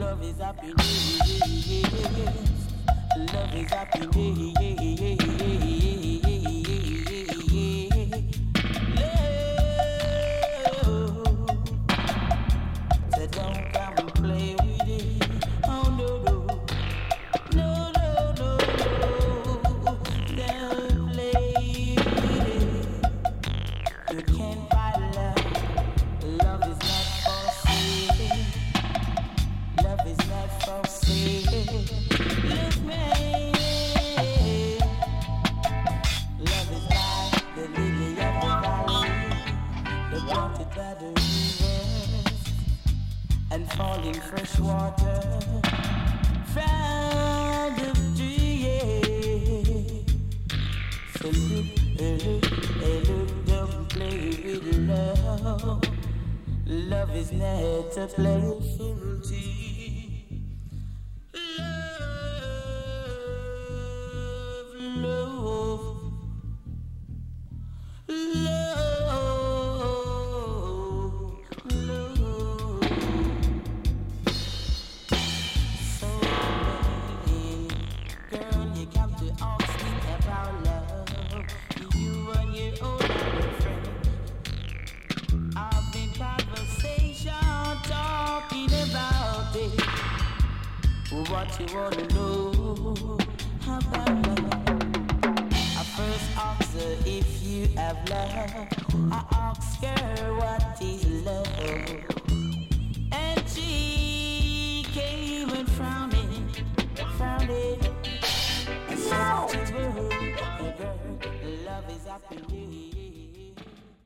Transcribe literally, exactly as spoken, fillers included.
Love is happiness. Love is happiness. Fresh water from the tree. So look, look, look, don't play with love. Love is not a playful love, love, love, love. What you wanna know about love? I first ask her if you have love. I ask her what is love, and she came and found it, found it. And so to her, love is happiness.